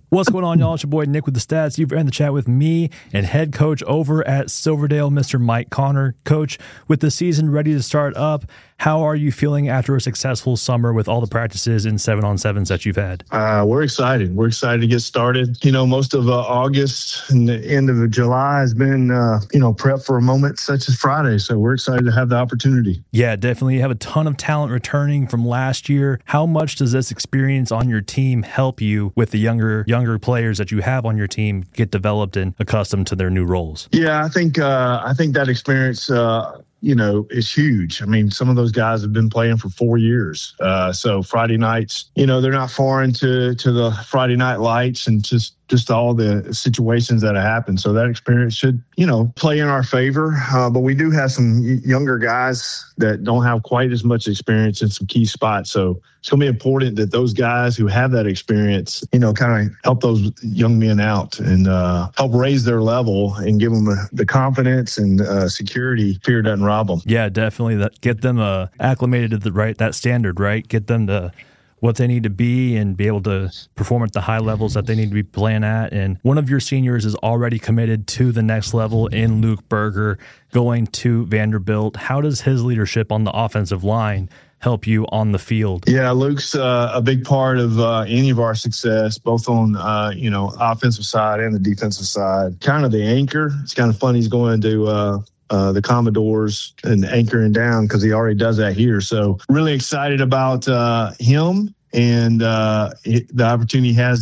What's going on, y'all? It's your boy Nick with the Stats. You've been in the chat with me and head coach over at Silverdale, Mr. Mike Connor. Coach, with the season ready to start up, how are you feeling after a successful summer with all the practices and 7-on-7s that you've had? We're excited. We're excited to get started. You know, most of August and the end of July has been, prep for a moment such as Friday. So we're excited to have the opportunity. Yeah, definitely. You have a ton of talent returning from last year. How much does this experience on your team help you with the younger players that you have on your team get developed and accustomed to their new roles? Yeah, I think that experience, is huge. I mean, some of those guys have been playing for 4 years. So Friday nights, they're not foreign to the Friday night lights and just all the situations that have happened. So that experience should, play in our favor. But we do have some younger guys that don't have quite as much experience in some key spots. So it's going to be important that those guys who have that experience, kind of help those young men out and help raise their level and give them the confidence and security. Fear doesn't rob them. Yeah, definitely. Get them acclimated to that standard, right? Get them to what they need to be and be able to perform at the high levels that they need to be playing at. And one of your seniors is already committed to the next level in Luke Berger, going to Vanderbilt. How does his leadership on the offensive line help you on the field? Yeah, Luke's a big part of any of our success, both on, offensive side and the defensive side. Kind of the anchor. It's kind of fun he's going to the Commodores and anchoring down because he already does that here. So really excited about him and the opportunity he has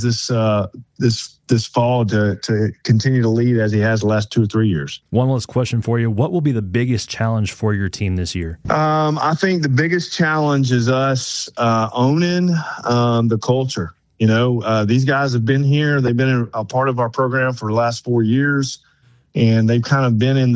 this fall to continue to lead as he has the last 2 or 3 years. One last question for you. What will be the biggest challenge for your team this year? I think the biggest challenge is us owning the culture. These guys have been here. They've been a part of our program for the last 4 years. And they've kind of been in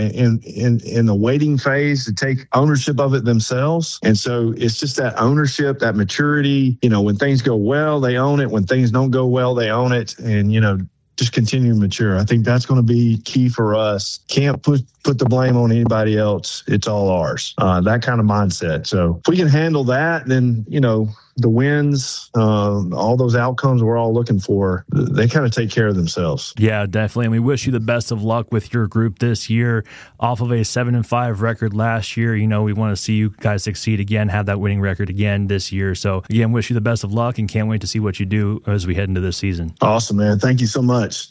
the waiting phase to take ownership of it themselves. And so it's just that ownership, that maturity. When things go well, they own it. When things don't go well, they own it. And, just continue to mature. I think that's going to be key for us. Can't put the blame on anybody else. It's all ours. That kind of mindset. So if we can handle that, then, the wins, all those outcomes we're all looking for, they kind of take care of themselves. Yeah, definitely. And we wish you the best of luck with your group this year. Off of a 7-5 record last year, we want to see you guys succeed again, have that winning record again this year. So again, wish you the best of luck and can't wait to see what you do as we head into this season. Awesome, man. Thank you so much.